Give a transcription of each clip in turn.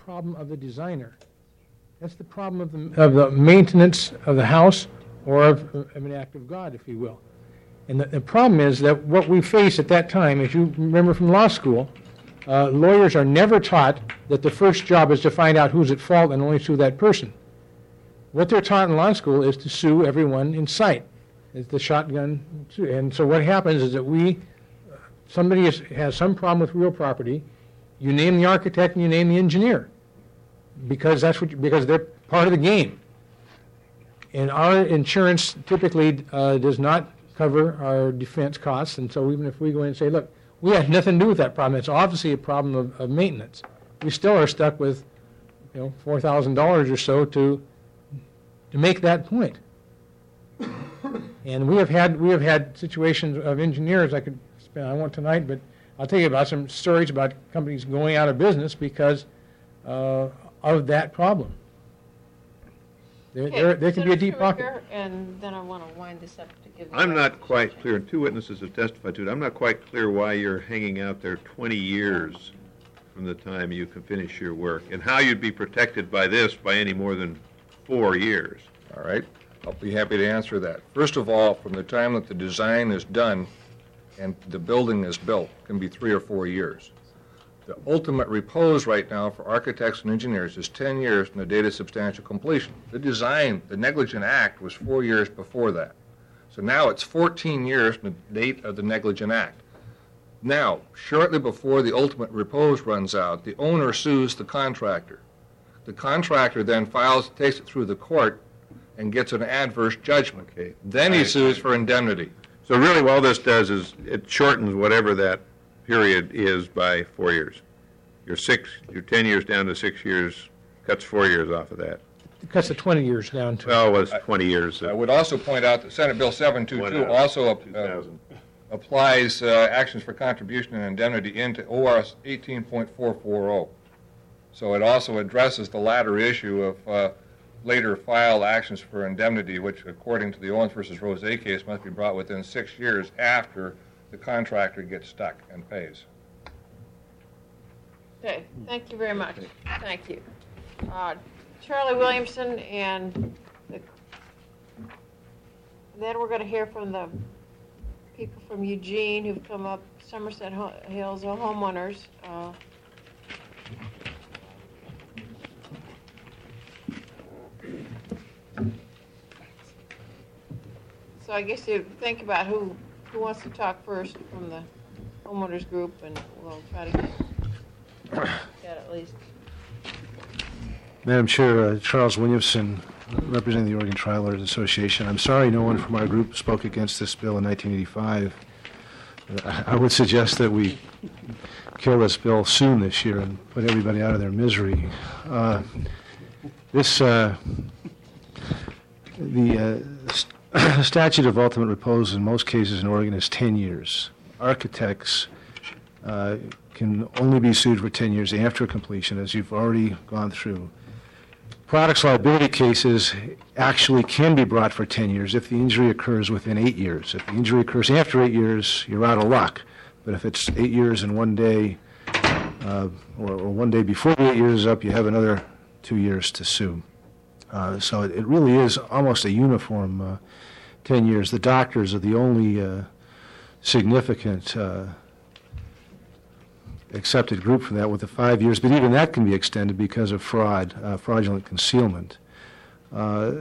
problem of the designer. That's the problem of the maintenance of the house or of an act of God, if you will. And the problem is that what we face at that time, as you remember from law school, lawyers are never taught that the first job is to find out who's at fault and only sue that person. What they're taught in law school is to sue everyone in sight. It's the shotgun. And so what happens is that somebody has some problem with real property, you name the architect and you name the engineer, because they're part of the game. And our insurance typically does not cover our defense costs, and so even if we go in and say, look, we had nothing to do with that problem, it's obviously a problem of maintenance, we still are stuck with $4,000 or so to make that point. And we have had situations of engineers, I won't tonight, but I'll tell you about some stories about companies going out of business because of that problem. There can be a deep pocket. And then I want to wind this up to give. I'm not quite clear, and two witnesses have testified to it. I'm not quite clear why you're hanging out there 20 years from the time you can finish your work, and how you'd be protected by this by any more than 4 years. All right, I'll be happy to answer that. First of all, from the time that the design is done and the building is built, can be 3 or 4 years. The ultimate repose right now for architects and engineers is 10 years from the date of substantial completion. The design, the negligent act, was 4 years before that. So now it's 14 years from the date of the negligent act. Now, shortly before the ultimate repose runs out, the owner sues the contractor. The contractor then takes it through the court and gets an adverse judgment. Okay. Then he sues for indemnity. So really all this does is it shortens whatever that period is by 4 years. Your 10 years down to 6 years, cuts 4 years off of that. It cuts the 20 years down to. Well, it was 20 years. I would also point out that Senate Bill 722 also applies actions for contribution and indemnity into ORS 18.440. So it also addresses the latter issue of later filed actions for indemnity, which, according to the Owens versus Rose case, must be brought within 6 years after the contractor gets stuck and pays. Okay, thank you very much. Thank you. Charlie Williamson, and then we're going to hear from the people from Eugene who've come up, Somerset Hills homeowners. So I guess you think about who wants to talk first from the homeowners group, and we'll try to get at least. Madam Chair, Charles Williamson, representing the Oregon Trial Lawyers Association. I'm sorry no one from our group spoke against this bill in 1985. I would suggest that we kill this bill soon this year and put everybody out of their misery. The statute of ultimate repose in most cases in Oregon is 10 years. Architects can only be sued for 10 years after completion, as you've already gone through. Products liability cases actually can be brought for 10 years if the injury occurs within 8 years. If the injury occurs after 8 years, you're out of luck. But if it's 8 years and 1 day, or 1 day before the 8 years is up, you have another 2 years to sue. So it really is almost a uniform 10 years. The doctors are the only significant accepted group for that with the 5 years, but even that can be extended because of fraudulent concealment. And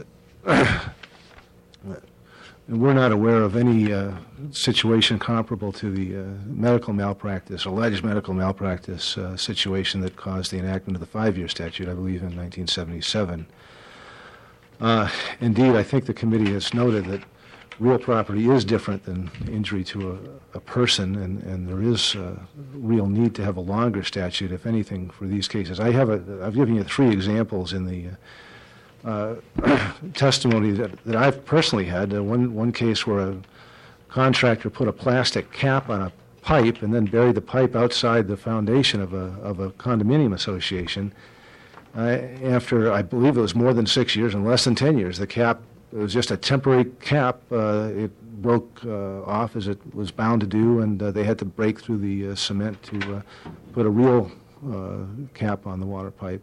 we're not aware of any situation comparable to the medical malpractice, alleged medical malpractice situation that caused the enactment of the 5-year statute, I believe, in 1977. Indeed, I think the committee has noted that real property is different than injury to a person, and there is a real need to have a longer statute, if anything, for these cases. I've given you 3 examples in the testimony that I've personally had. One case where a contractor put a plastic cap on a pipe and then buried the pipe outside the foundation of a condominium association. After, I believe it was more than 6 years and less than 10 years, the cap, it was just a temporary cap. It broke off as it was bound to do, and they had to break through the cement to put a real cap on the water pipe.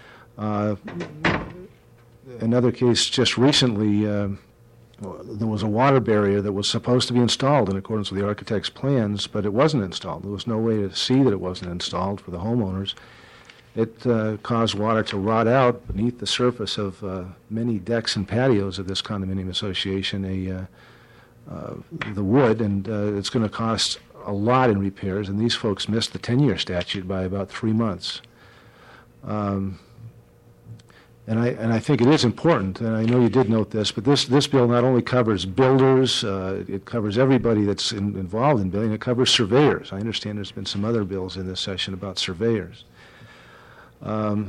Another case just recently, there was a water barrier that was supposed to be installed in accordance with the architect's plans, but it wasn't installed. There was no way to see that it wasn't installed for the homeowners. It caused water to rot out beneath the surface of many decks and patios of this condominium association, the wood, and it's going to cost a lot in repairs, and these folks missed the 10-year statute by about 3 months. And I think it is important, and I know you did note this, but this bill not only covers builders, it covers everybody that's involved in building, it covers surveyors. I understand there's been some other bills in this session about surveyors. And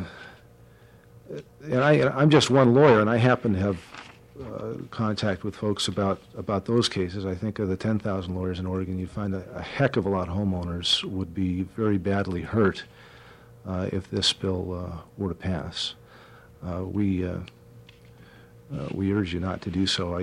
I'm just one lawyer, and I happen to have contact with folks about those cases. I think of the 10,000 lawyers in Oregon, you'd find a heck of a lot of homeowners would be very badly hurt if this bill were to pass. We urge you not to do so.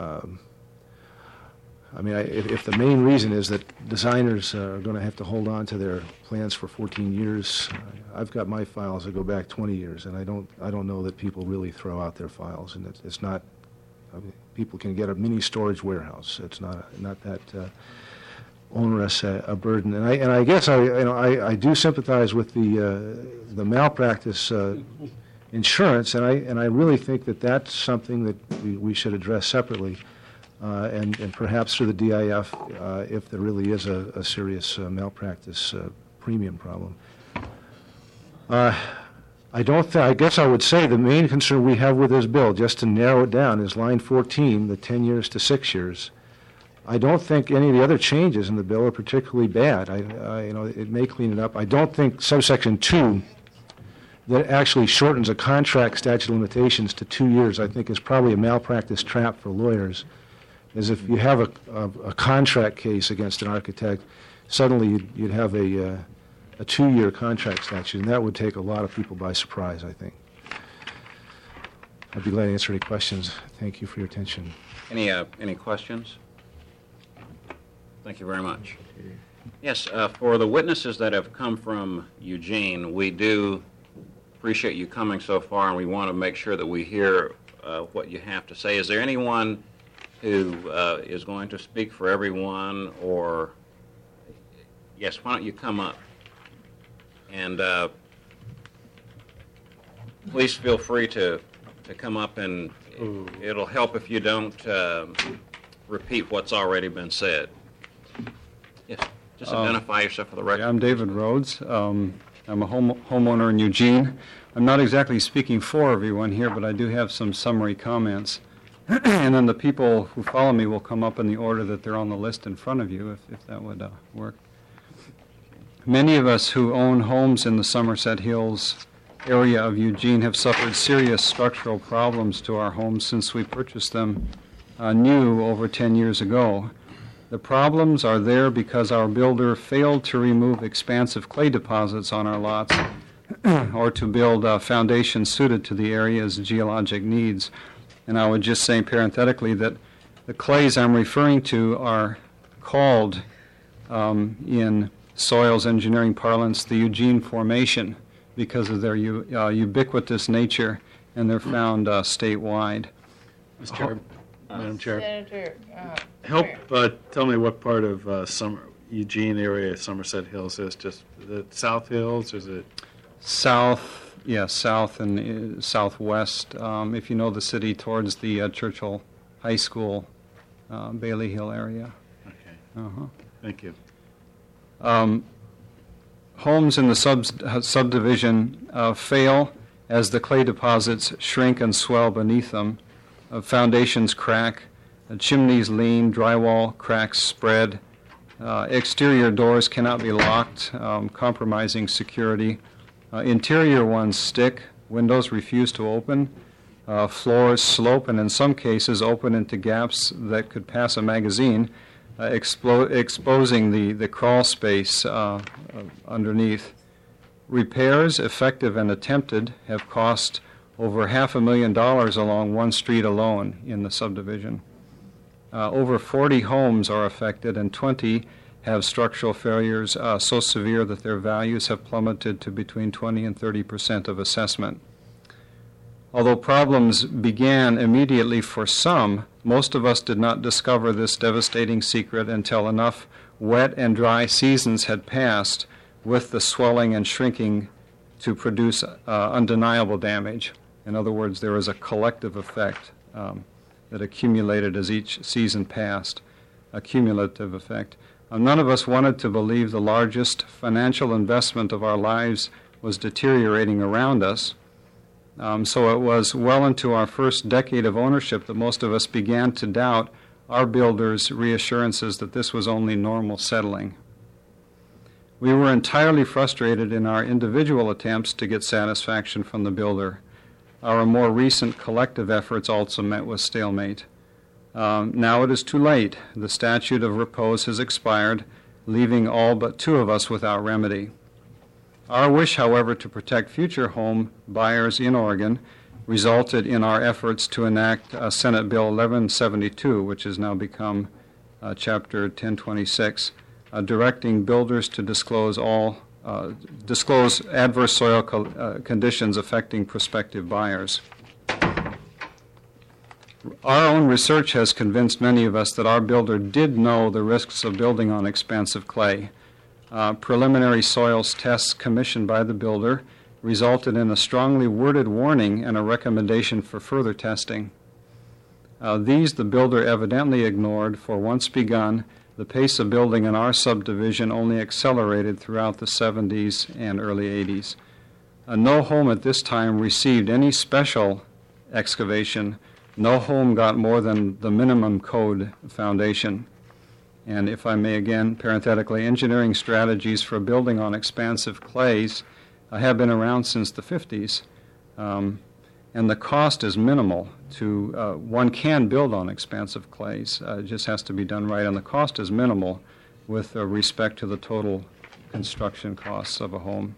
If the main reason is that designers are going to have to hold on to their plans for 14 years, I've got my files that go back 20 years, and I don't know that people really throw out their files, and it's not. People can get a mini storage warehouse. It's not that onerous a burden, and I guess I do sympathize with the malpractice insurance, and I really think that that's something that we should address separately, and perhaps through the DIF if there really is a serious malpractice premium problem. I guess I would say the main concern we have with this bill, just to narrow it down, is line 14, the 10 years to 6 years. I don't think any of the other changes in the bill are particularly bad. It may clean it up. I don't think subsection 2, that actually shortens a contract statute of limitations to 2 years, I think is probably a malpractice trap for lawyers. Is if you have a contract case against an architect, suddenly you'd have a 2-year contract statute, and that would take a lot of people by surprise, I think. I'd be glad to answer any questions. Thank you for your attention. Any questions? Thank you very much. Yes, for the witnesses that have come from Eugene, we do appreciate you coming so far, and we want to make sure that we hear what you have to say. Is there anyone who is going to speak for everyone, or yes, why don't you come up? And please feel free to come up, and it'll help if you don't repeat what's already been said. Yes, just identify yourself for the record. Yeah, I'm David Rhodes. I'm a homeowner in Eugene. I'm not exactly speaking for everyone here, but I do have some summary comments. And then the people who follow me will come up in the order that they're on the list in front of you, if that would work. Many of us who own homes in the Somerset Hills area of Eugene have suffered serious structural problems to our homes since we purchased them new over 10 years ago. The problems are there because our builder failed to remove expansive clay deposits on our lots or to build foundations suited to the area's geologic needs. And I would just say parenthetically that the clays I'm referring to are called in soils engineering parlance the Eugene Formation because of their ubiquitous nature, and they're found statewide. Madam Chair, Senator, help tell me what part of Eugene area Somerset Hills is. Just the South Hills, or is it? South, yes, south and southwest. If you know the city, towards the Churchill High School, Bailey Hill area. Okay. Thank you. Homes in the subdivision fail as the clay deposits shrink and swell beneath them. Foundations crack, chimneys lean, drywall cracks spread. Exterior doors cannot be locked, compromising security. Interior ones stick, windows refuse to open, floors slope and in some cases open into gaps that could pass a magazine, exposing the crawl space underneath. Repairs, effective and attempted, have cost over $500,000 along one street alone in the subdivision. Over 40 homes are affected and 20 have structural failures so severe that their values have plummeted to between 20 and 30% of assessment. Although problems began immediately for some, most of us did not discover this devastating secret until enough wet and dry seasons had passed with the swelling and shrinking to produce undeniable damage. In other words, there was a collective effect that accumulated as each season passed, a cumulative effect. None of us wanted to believe the largest financial investment of our lives was deteriorating around us. So it was well into our first decade of ownership that most of us began to doubt our builder's reassurances that this was only normal settling. We were entirely frustrated in our individual attempts to get satisfaction from the builder. Our more recent collective efforts also met with stalemate. Now it is too late. The statute of repose has expired, leaving all but 2 of us without remedy. Our wish, however, to protect future home buyers in Oregon resulted in our efforts to enact Senate Bill 1172, which has now become Chapter 1026, directing builders to disclose adverse soil conditions affecting prospective buyers. Our own research has convinced many of us that our builder did know the risks of building on expansive clay. Preliminary soils tests commissioned by the builder resulted in a strongly worded warning and a recommendation for further testing. These the builder evidently ignored, for once begun, the pace of building in our subdivision only accelerated throughout the 70s and early 80s. No home at this time received any special excavation. No home got more than the minimum code foundation. And if I may again, parenthetically, engineering strategies for building on expansive clays have been around since the 50s. And the cost is minimal. One can build on expansive clays. It just has to be done right. And the cost is minimal with respect to the total construction costs of a home.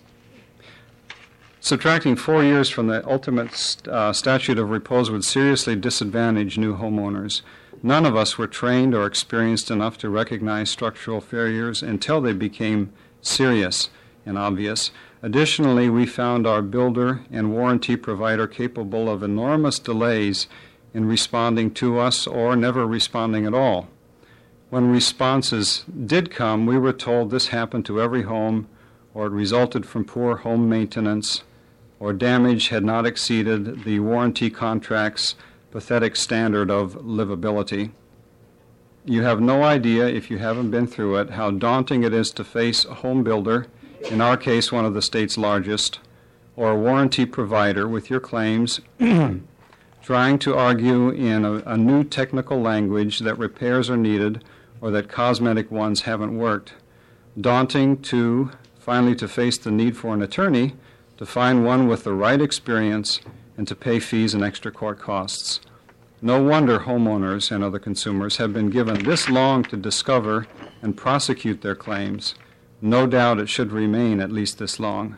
Subtracting 4 years from the ultimate statute of repose would seriously disadvantage new homeowners. None of us were trained or experienced enough to recognize structural failures until they became serious and obvious. Additionally, we found our builder and warranty provider capable of enormous delays in responding to us or never responding at all. When responses did come, we were told this happened to every home, or it resulted from poor home maintenance, or damage had not exceeded the warranty contract's pathetic standard of livability. You have no idea, if you haven't been through it, how daunting it is to face a home builder, in our case one of the state's largest, or a warranty provider with your claims, trying to argue in a new technical language that repairs are needed or that cosmetic ones haven't worked. Daunting to finally to face the need for an attorney, to find one with the right experience, and to pay fees and extra court costs. No wonder homeowners and other consumers have been given this long to discover and prosecute their claims. No doubt it should remain at least this long.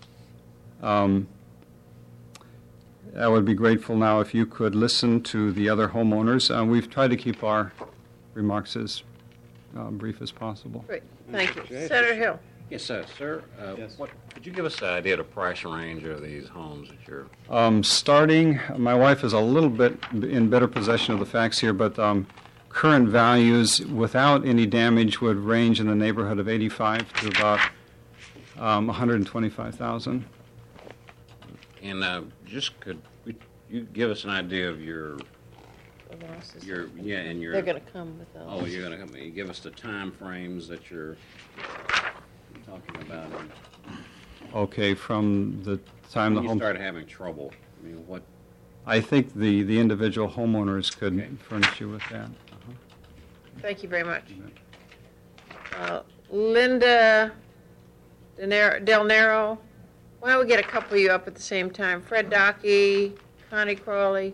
I would be grateful now if you could listen to the other homeowners. We've tried to keep our remarks as brief as possible. Great, thank you. Senator Hill. Yes, sir. Yes. Could you give us an idea of the price range of these homes that you're... Starting, my wife is a little bit in better possession of the facts here, but current values without any damage would range in the neighborhood of 85 to about 125,000. And could you give us an idea of your They're going to come with those. Oh, you're going to come. You give us the time frames that you're talking about. Okay, from the time the When you home... started having trouble, I mean, what? I think the individual homeowners could furnish you with that. Thank you very much. Linda Del Nero, why don't we get a couple of you up at the same time? Fred Dockey, Connie Crawley.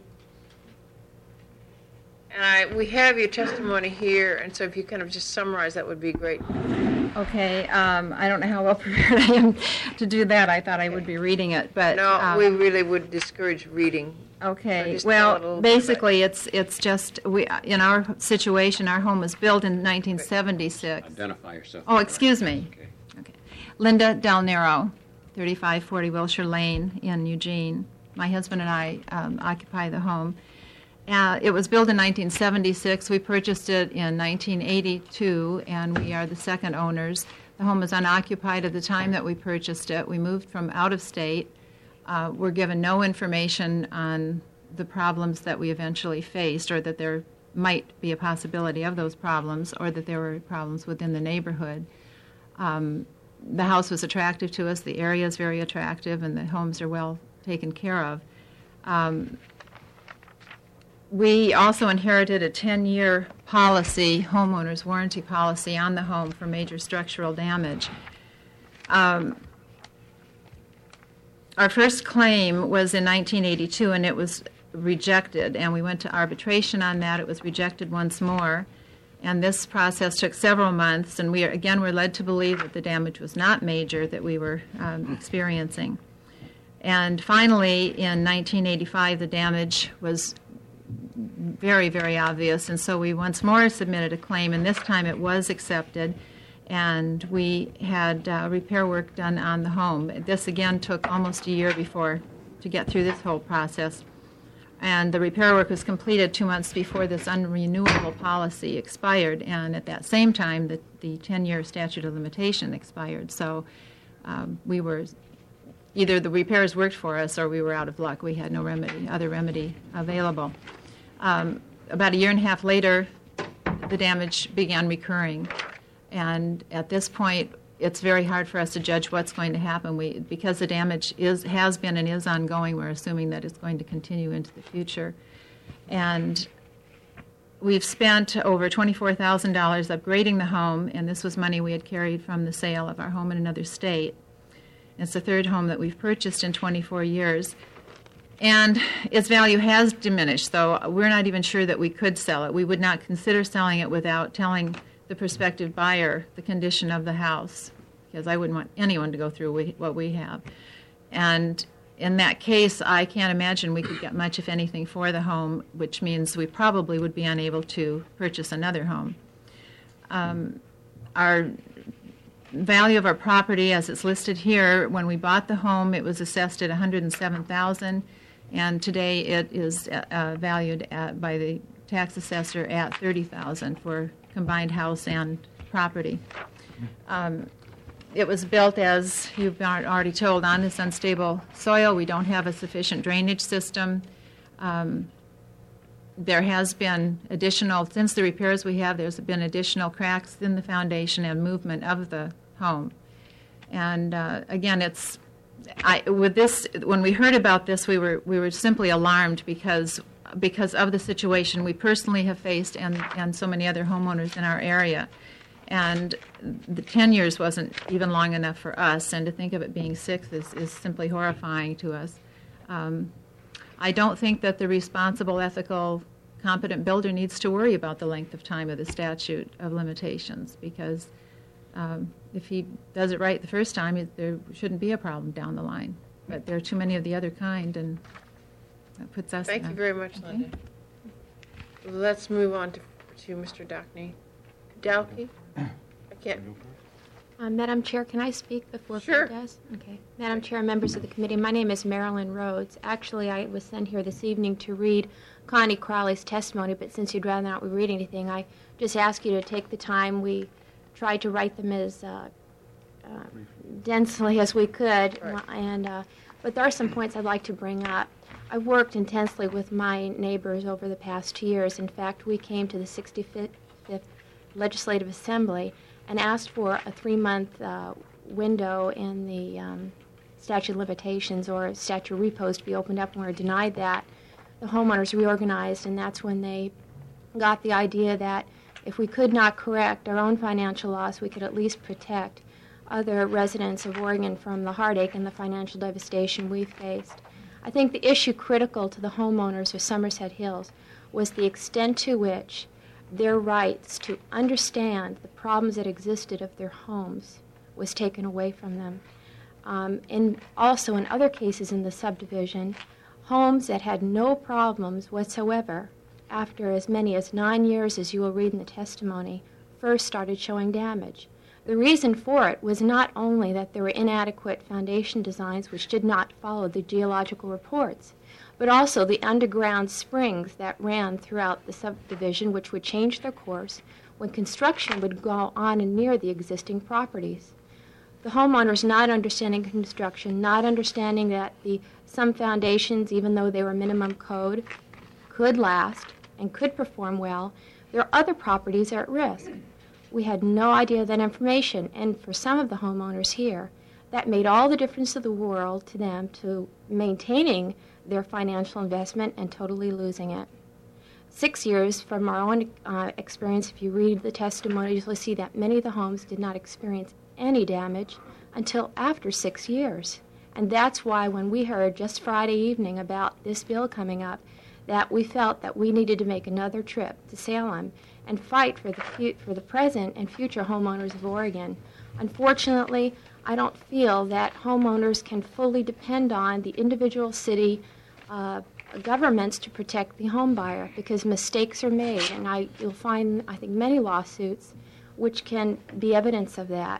And we have your testimony here, and so if you kind of just summarize, that would be great. Okay, I don't know how well prepared I am to do that. I thought I would be reading it, but... No, we really would discourage reading. Okay, just tell it a well, little bit. basically, it's just, in our situation, our home was built in 1976. Identify yourself. Oh, excuse me. Okay. Okay. Linda Del Nero, 3540 Wilshire Lane in Eugene. My husband and I occupy the home. It was built in 1976. We purchased it in 1982, and we are the second owners. The home was unoccupied at the time that we purchased it. We moved from out of state. We're given no information on the problems that we eventually faced, or that there might be a possibility of those problems, or that there were problems within the neighborhood. The house was attractive to us, the area is very attractive, and the homes are well taken care of. We also inherited a 10-year policy, homeowner's warranty policy, on the home for major structural damage. Our first claim was in 1982, and it was rejected, and we went to arbitration on that. It was rejected once more, and this process took several months, and we were led to believe that the damage was not major that we were experiencing. And finally, in 1985, the damage was very, very obvious, and so we once more submitted a claim, and this time it was accepted, and we had repair work done on the home. This again took almost a year to get through this whole process, and the repair work was completed 2 months before this unrenewable policy expired, and at that same time the 10-year statute of limitation expired. So we were either the repairs worked for us or we were out of luck. We had no other remedy available. About a year and a half later, the damage began recurring. And at this point, it's very hard for us to judge what's going to happen. Because the damage has been and is ongoing, we're assuming that it's going to continue into the future. And we've spent over $24,000 upgrading the home, and this was money we had carried from the sale of our home in another state. It's the third home that we've purchased in 24 years. And its value has diminished, so we're not even sure that we could sell it. We would not consider selling it without telling the prospective buyer the condition of the house, because I wouldn't want anyone to go through what we have. And in that case, I can't imagine we could get much, if anything, for the home, which means we probably would be unable to purchase another home. Our value of our property, as it's listed here, when we bought the home, it was assessed at $107,000, and today it is valued by the tax assessor at $30,000 for combined house and property. It was built, as you've already told, on this unstable soil. We don't have a sufficient drainage system. There has been since the repairs we have, there's been additional cracks in the foundation and movement of the home. And again, when we heard about this, we were simply alarmed because of the situation we personally have faced and so many other homeowners in our area. And the 10 years wasn't even long enough for us, and to think of it being 6 is simply horrifying to us. I don't think that the responsible, ethical, competent builder needs to worry about the length of time of the statute of limitations, because if he does it right the first time, there shouldn't be a problem down the line. But there are too many of the other kind, and that puts us Thank you very much, Linda. Let's move on to Mr. Dalkey. I can't. Madam Chair, can I speak before Sure. Phil does? Okay. Madam Chair, members of the committee, my name is Marilyn Rhodes. Actually, I was sent here this evening to read Connie Crowley's testimony, but since you'd rather not read anything, I just ask you to take the time. We tried to write them as densely as we could, but there are some points I'd like to bring up. I've worked intensely with my neighbors over the past 2 years. In fact, we came to the 65th Legislative Assembly and asked for a 3-month window in the statute of limitations or statute of repose to be opened up, and we were denied that. The homeowners reorganized, and that's when they got the idea that if we could not correct our own financial loss, we could at least protect other residents of Oregon from the heartache and the financial devastation we faced. I think the issue critical to the homeowners of Somerset Hills was the extent to which their rights to understand the problems that existed of their homes was taken away from them. And also in other cases in the subdivision, Homes that had no problems whatsoever, after as many as 9 years, as you will read in the testimony, first started showing damage. The reason for it was not only that there were inadequate foundation designs which did not follow the geological reports, but also the underground springs that ran throughout the subdivision, which would change their course when construction would go on and near the existing properties. The homeowners not understanding construction, not understanding that some foundations, even though they were minimum code, could last and could perform well, their other properties are at risk. We had no idea of that information, and for some of the homeowners here, that made all the difference of the world to them to maintaining their financial investment and totally losing it. 6 years from our own experience, if you read the testimonies, you'll see that many of the homes did not experience any damage until after 6 years. And that's why when we heard just Friday evening about this bill coming up, that we felt that we needed to make another trip to Salem and fight for the present and future homeowners of Oregon. Unfortunately, I don't feel that homeowners can fully depend on the individual city governments to protect the home buyer, because mistakes are made, and you'll find, I think, many lawsuits which can be evidence of that.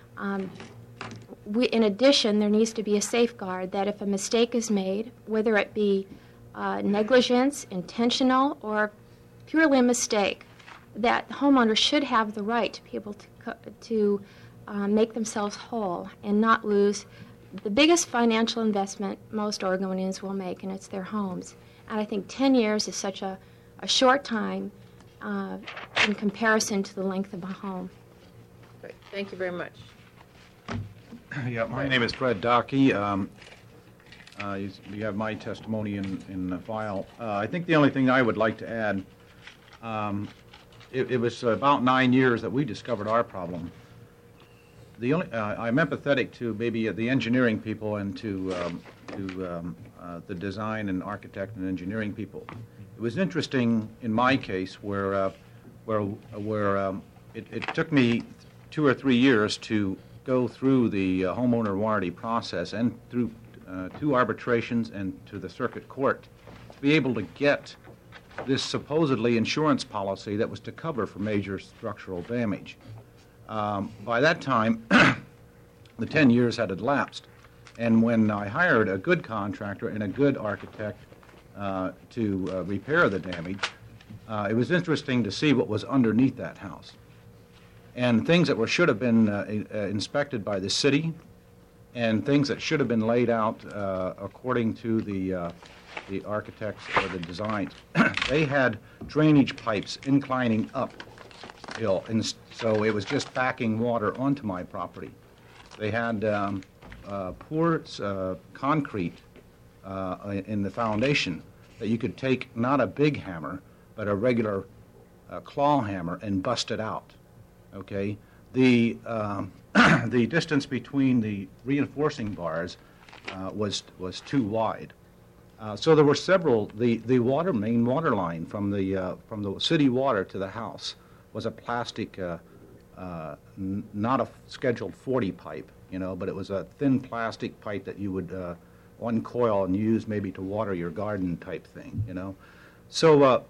In addition, there needs to be a safeguard that if a mistake is made, whether it be negligence, intentional, or purely a mistake, that homeowners should have the right to be able to make themselves whole and not lose the biggest financial investment most Oregonians will make, and it's their homes. And I think 10 years is such a short time in comparison to the length of a home. Great. Thank you very much. Yeah, my name is Fred Dockey. You have my testimony in the file. I think the only thing I would like to add, it was about 9 years that we discovered our problem. I'm empathetic to maybe the engineering people and to the design and architect and engineering people. It was interesting in my case where it took me 2 or 3 years to go through the homeowner warranty process and through 2 arbitrations and to the circuit court to be able to get this supposedly insurance policy that was to cover for major structural damage. By that time, the 10 years had elapsed, and when I hired a good contractor and a good architect to repair the damage, it was interesting to see what was underneath that house. And things that should have been inspected by the city, and things that should have been laid out according to the architects or the designs. They had drainage pipes inclining uphill, and so it was just backing water onto my property. They had poor concrete in the foundation that you could take not a big hammer, but a regular claw hammer and bust it out. Okay, the distance between the reinforcing bars was too wide. So there were several. The main water line from the city water to the house was a plastic, not a scheduled 40 pipe, but it was a thin plastic pipe that you would uncoil and use maybe to water your garden type thing, So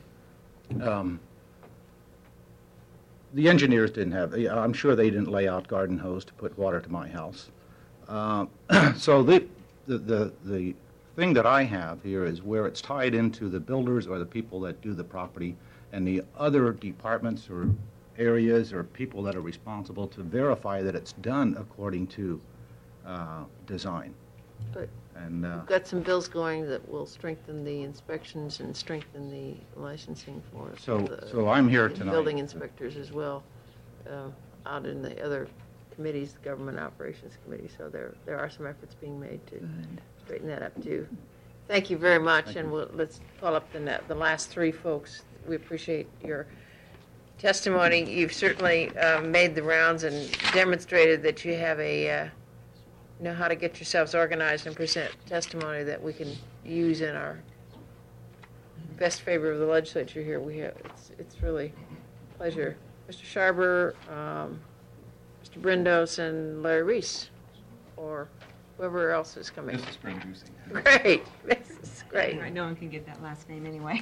the engineers didn't have. I'm sure they didn't lay out garden hose to put water to my house. So the thing that I have here is where it's tied into the builders or the people that do the property and the other departments or areas or people that are responsible to verify that it's done according to design. Good. And We've got some bills going that will strengthen the inspections and strengthen the licensing for so I'm here tonight. Building inspectors as well, out in the other committees, the Government Operations Committee. So there are some efforts being made to straighten that up too. Thank you very much, and let's call up the last 3 folks. We appreciate your testimony. You've certainly made the rounds and demonstrated that you have know how to get yourselves organized and present testimony that we can use in our best favor of the legislature here. It's really a pleasure. Mr. Sharber, Mr. Brindos, and Larry Reese, or whoever else is coming. Mrs. Brindusing. Great. Mrs. Great. Right, no one can get that last name anyway.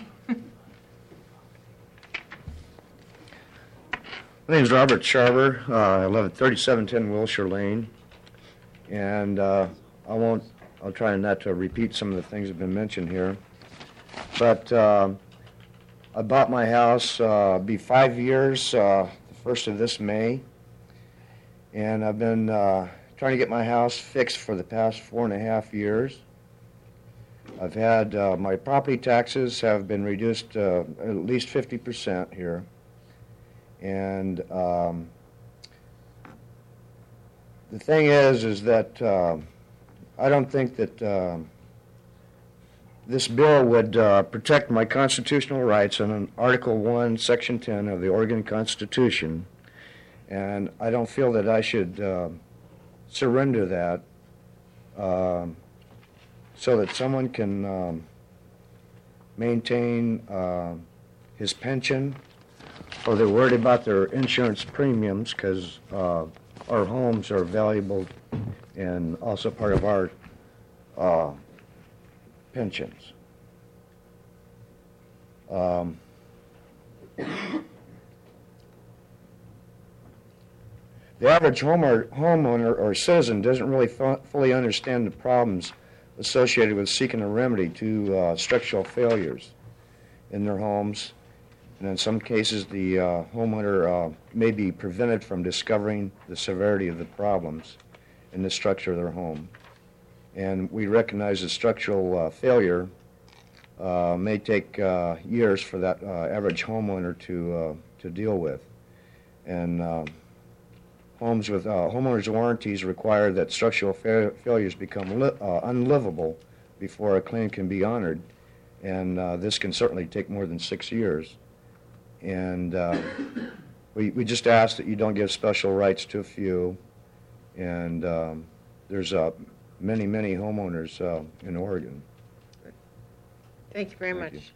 My name's Robert Sharber. I live at 3710 Wilshire Lane. And I'll try not to repeat some of the things that have been mentioned here. But I bought my house, be 5 years, the 1st of this May. And I've been trying to get my house fixed for the past 4.5 years. I've had, my property taxes have been reduced at least 50% here. And the thing is that I don't think that this bill would protect my constitutional rights in Article 1, Section 10 of the Oregon Constitution. And I don't feel that I should surrender that so that someone can maintain his pension, or they're worried about their insurance premiums because our homes are valuable and also part of our pensions. The average homeowner or citizen doesn't really fully understand the problems associated with seeking a remedy to structural failures in their homes. And in some cases, the homeowner may be prevented from discovering the severity of the problems in the structure of their home. And we recognize that structural failure may take years for that average homeowner to deal with. And homes with homeowners' warranties require that structural failures become unlivable before a claim can be honored. And this can certainly take more than 6 years. And we just ask that you don't give special rights to a few. And there's many, many homeowners in Oregon. Thank you very Thank much.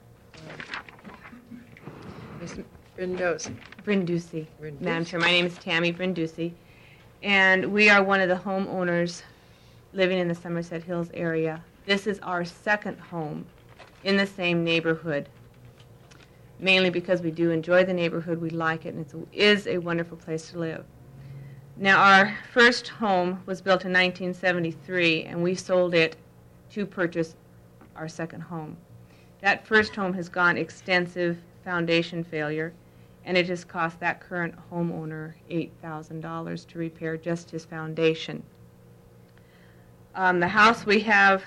Ms. Brindose. Brindisi. Madam Chair, my name is Tammy Brindisi, and we are one of the homeowners living in the Somerset Hills area. This is our second home in the same neighborhood, mainly because we do enjoy the neighborhood, we like it, and it is a wonderful place to live. Now, our first home was built in 1973, and we sold it to purchase our second home. That first home has gone extensive foundation failure, and it has cost that current homeowner $8,000 to repair just his foundation. The house we have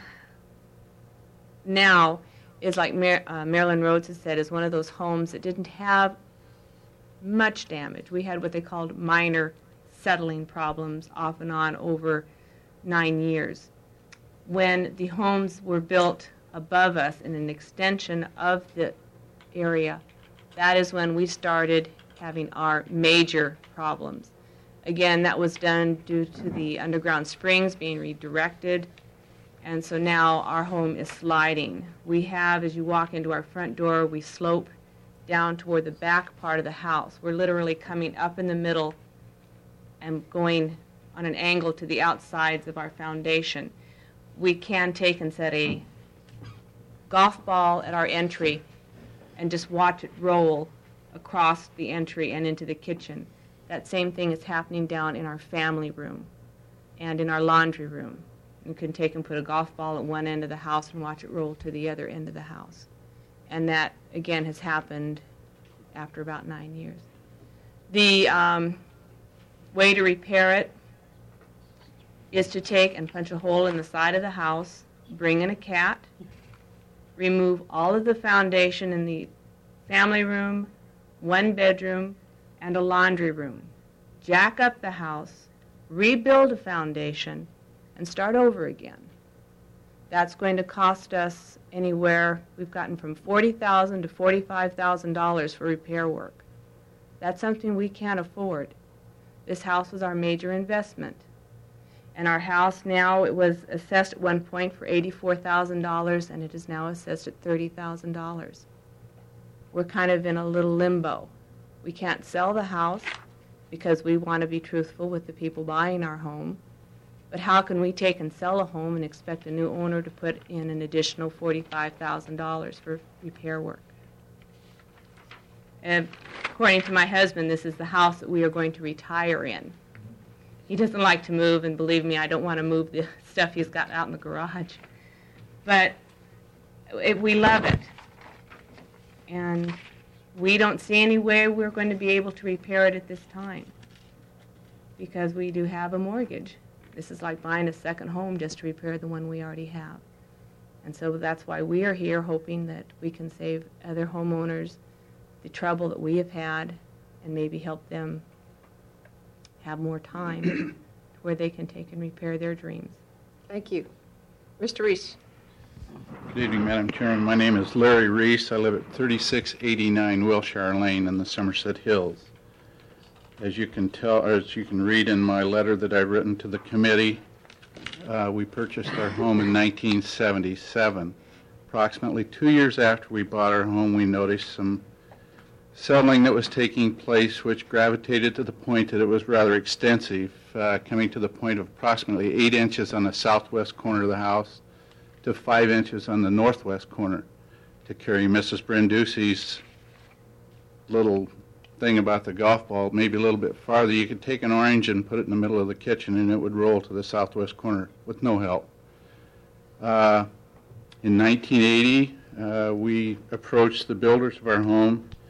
now is, like Marilyn Rhodes has said, is one of those homes that didn't have much damage. We had what they called minor settling problems off and on over 9 years. When the homes were built above us in an extension of the area, that is when we started having our major problems. Again, that was done due to the underground springs being redirected, and so now our home is sliding. We have, as you walk into our front door, we slope down toward the back part of the house. We're literally coming up in the middle and going on an angle to the outsides of our foundation. We can take and set a golf ball at our entry and just watch it roll across the entry and into the kitchen. That same thing is happening down in our family room and in our laundry room. You can take and put a golf ball at one end of the house and watch it roll to the other end of the house. And that, again, has happened after about 9 years. The way to repair it is to take and punch a hole in the side of the house, bring in a cat, remove all of the foundation in the family room, one bedroom, and a laundry room. Jack up the house, rebuild a foundation, and start over again. That's going to cost us anywhere, we've gotten from $40,000 to $45,000 for repair work. That's something we can't afford. This house was our major investment. And our house now, it was assessed at one point for $84,000, and it is now assessed at $30,000. We're kind of in a little limbo. We can't sell the house because we want to be truthful with the people buying our home, But how can we take and sell a home and expect a new owner to put in an additional $45,000 for repair work? And according to my husband, this is the house that we are going to retire in. He doesn't like to move, and believe me, I don't want to move the stuff he's got out in the garage. But we love it. And we don't see any way we're going to be able to repair it at this time, because we do have a mortgage. This is like buying a second home just to repair the one we already have. And so that's why we are here, hoping that we can save other homeowners the trouble that we have had and maybe help them have more time where they can take and repair their dreams. Thank you. Mr. Reese. Good evening, Madam Chairman. My name is Larry Reese. I live at 3689 Wilshire Lane in the Somerset Hills. As you can tell, or as you can read in my letter that I've written to the committee, we purchased our home in 1977. Approximately 2 years after we bought our home, we noticed some settling that was taking place, which gravitated to the point that it was rather extensive, coming to the point of approximately 8 inches on the southwest corner of the house to 5 inches on the northwest corner. To carry Mrs. Brandusi's little thing about the golf ball maybe a little bit farther, you could take an orange and put it in the middle of the kitchen and it would roll to the southwest corner with no help. In 1980, we approached the builders of our home